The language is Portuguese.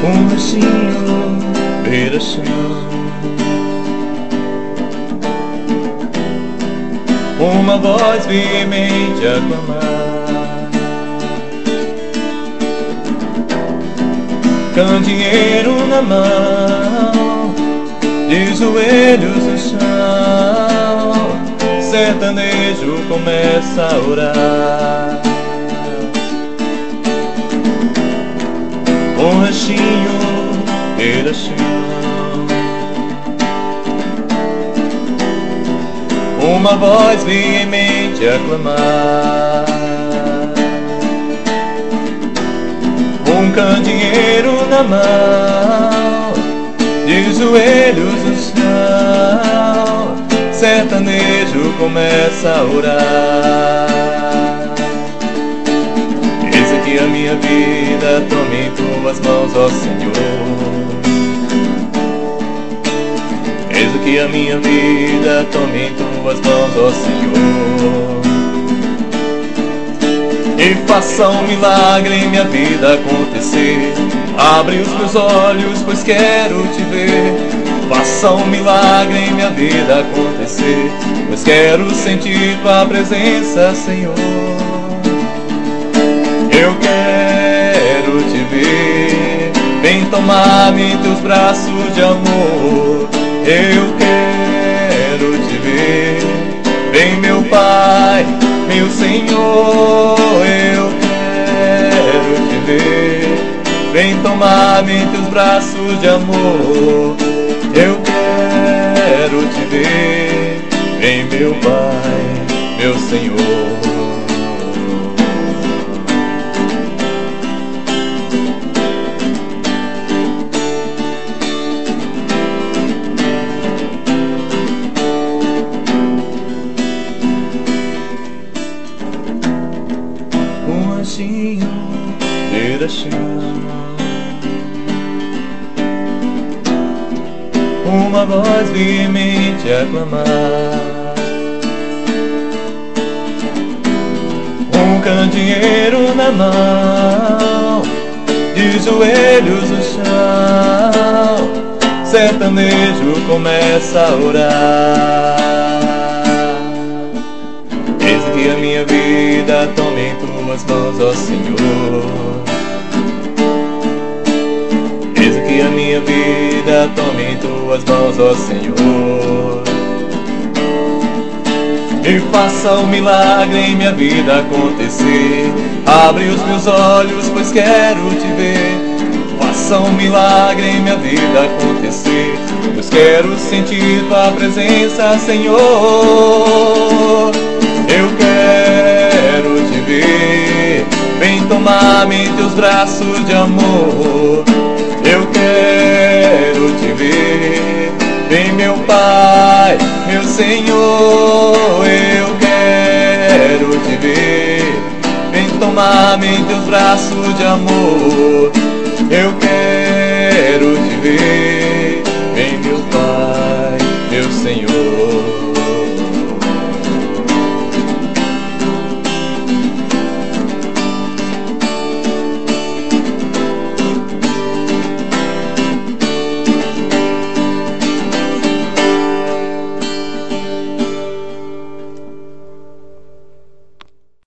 um restinho beira-chão. Uma voz veemente a clamar, candeeiro na mão, de joelhos no chão, sertanejo começa a orar. Um restinho beira-chão, uma voz veemente a clamar, um candeeiro na mão, de joelhos no chão, sertanejo começa a orar. Eis aqui a minha vida, tome em tuas mãos, ó Senhor. Eis aqui a minha vida, tome em tuas mãos, ó Senhor. E faça um milagre em minha vida acontecer. Abre os meus olhos, pois quero te ver. Faça um milagre em minha vida acontecer, pois quero sentir tua presença, Senhor. Eu quero te ver, vem tomar-me em teus braços de amor. Eu quero te ver, vem meu Pai, meu Senhor. Eu quero te ver, vem tomar-me em teus braços de amor. Eu quero te ver, vem meu Pai, meu Senhor. Um anjinho beira-chão, uma voz veemente a clamar, um candeeiro na mão, de joelhos no chão, sertanejo começa a orar. Eis aqui a minha vida, tome em tuas mãos, ó Senhor. Eis aqui a minha vida, tome em tuas mãos, ó Senhor. E faça um milagre em minha vida acontecer. Abre os meus olhos, pois quero te ver. Faça um milagre em minha vida acontecer, pois quero sentir tua presença, Senhor. Eu quero te ver, vem tomar-me em teus braços de amor. Eu quero te ver, vem meu Pai, meu Senhor. Eu quero te ver, vem tomar-me em teus braços de amor. Eu quero te ver,